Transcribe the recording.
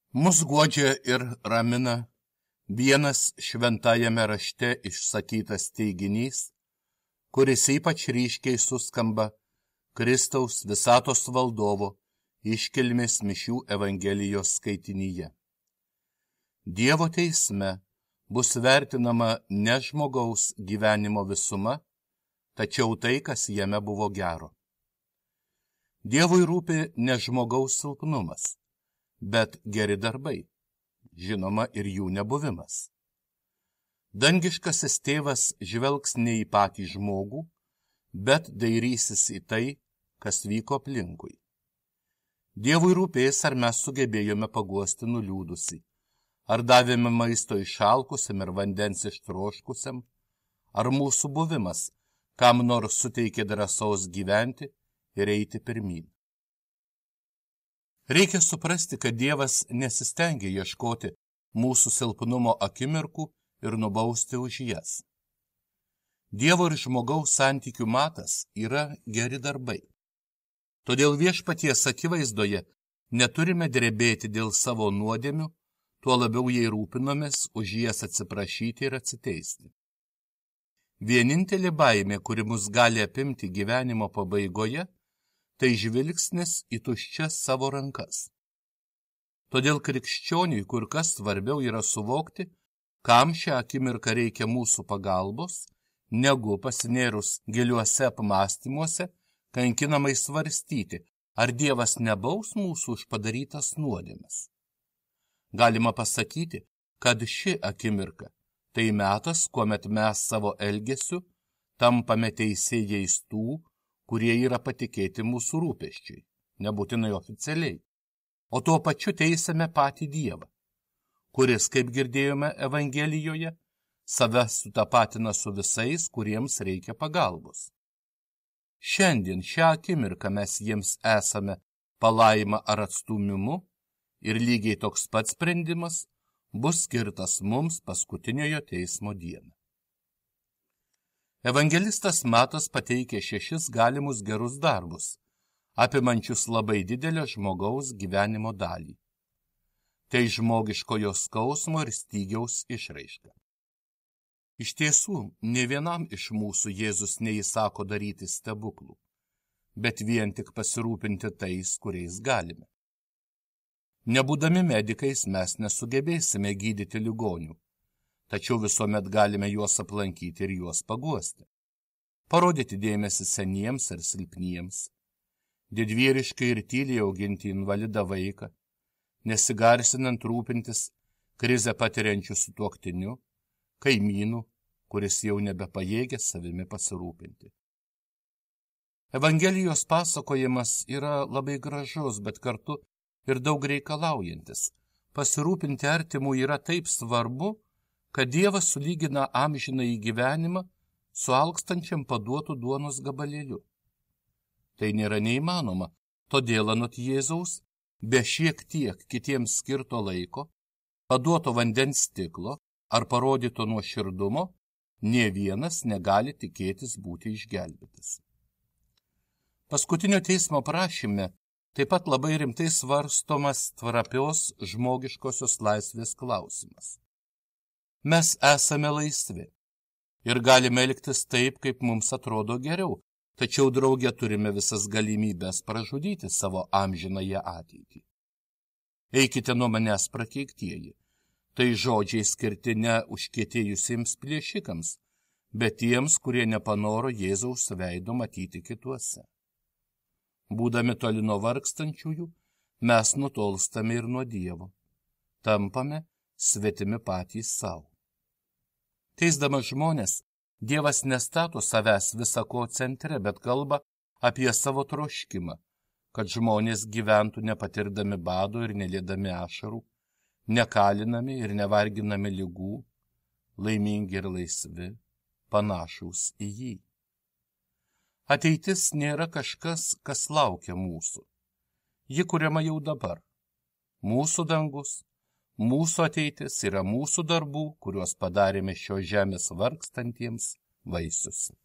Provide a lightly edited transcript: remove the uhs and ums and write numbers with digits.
Mus guodžia ir ramina vienas šventajame rašte išsakytas teiginys, kuris ypač ryškiai suskamba Kristaus visatos valdovo iškilmės mišių Evangelijos skaitinyje. Dievo teisme bus vertinama ne žmogaus gyvenimo visuma, tačiau tai, kas jame buvo gero. Dievui rūpi ne žmogaus silpnumas, bet geri darbai, žinoma ir jų nebuvimas. Dangiškasis tėvas žvelgs ne į patį žmogų, bet dairysis į tai, kas vyko aplinkui. Dievui rūpės, ar mes sugebėjome paguosti nuliūdusi, ar davėme maisto išalkusiam ir vandens ištroškusiam, ar mūsų buvimas kam nors suteikė drąsos gyventi ir eiti pirmyn. Reikia suprasti, kad Dievas nesistengia ieškoti mūsų silpnumo akimirkų ir nubausti už jas. Dievo ir žmogaus santykių matas yra geri darbai. Todėl viešpaties akivaizdoje neturime drebėti dėl savo nuodėmių, tuo labiau jei rūpinomės už jas atsiprašyti ir atsiteisti. Vienintelė baimė, kuri mus gali apimti gyvenimo pabaigoje, tai žvilgsnis į tuščias savo rankas. Todėl krikščioniui kur kas svarbiau yra suvokti, kam šią akimirką reikia mūsų pagalbos, negu pasinėrus giliuose apmąstymuose, kankinamai svarstyti, ar Dievas nebaus mūsų už padarytas nuodėmes. Galima pasakyti, kad ši akimirka tai metas, kuomet mes savo elgesiu tampame teisėjais tų, kurie yra patikėti mūsų rūpesčiai, nebūtinai oficialiai, o tuo pačiu teisame patį Dievą, kuris, kaip girdėjome Evangelijoje, save sutapatina su visais, kuriems reikia pagalbos. Šiandien šią akimirką mes jiems esame palaima ar atstūmimu ir lygiai toks pats sprendimas bus skirtas mums paskutiniojo teismo dieną. Evangelistas Matas pateikė 6 galimus gerus darbus, apimančius labai didelę žmogaus gyvenimo dalį. Tai žmogiškojo skausmo ir stygiaus išraiška. Iš tiesų, ne vienam iš mūsų Jėzus neįsako daryti stebuklų, bet vien tik pasirūpinti tais, kuriais galime. Nebūdami medikais mes nesugebėsime gydyti ligonių, tačiau visuomet galime juos aplankyti ir juos paguosti. Parodyti dėmesį seniems ir silpniems, didvyriškai ir tyliai auginti invalidą vaiką, nesigarsinant rūpintis krizę patiriančių sutuoktiniu, kaimynu, kuris jau nebepajėgia savimi pasirūpinti. Evangelijos pasakojimas yra labai gražus, bet kartu ir daug reikalaujantis. Pasirūpinti artimų yra taip svarbu, kad Dievas sulygina amžinąjį gyvenimą su alkstančiam paduotų duonos gabalėliu. Tai nėra neįmanoma, todėl anot Jėzaus, be šiek tiek kitiems skirto laiko, paduoto vandens stiklo ar parodyto nuoširdumo, nė vienas negali tikėtis būti išgelbėtas. Paskutinio teismo prašyme taip pat labai rimtai svarstomas trapios žmogiškosios laisvės klausimas. Mes esame laisvi ir galime elgtis taip, kaip mums atrodo geriau, tačiau drauge turime visas galimybės pražudyti savo amžinąją ateitį. Eikite nuo manęs prakeiktieji. Tai žodžiai skirti ne užkietėjusiems plėšikams, bet tiems, kurie nepanoro Jėzaus veido matyti kituose. Būdami toli nuo vargstančiųjų, mes nutolstame ir nuo Dievo. Tampame svetimi patys savo. Teisdamas žmonės, Dievas nestato savęs visako centre, bet kalba apie savo troškimą, kad žmonės gyventų nepatirdami bado ir nelėdami ašarų, nekalinami ir nevarginami ligų, laimingi ir laisvi, panašūs į jį. Ateitis nėra kažkas, kas laukia mūsų. Ji kuriama jau dabar. Mūsų dangus, mūsų ateitis yra mūsų darbų, kuriuos padarėme šios žemės vargstantiems vaisius.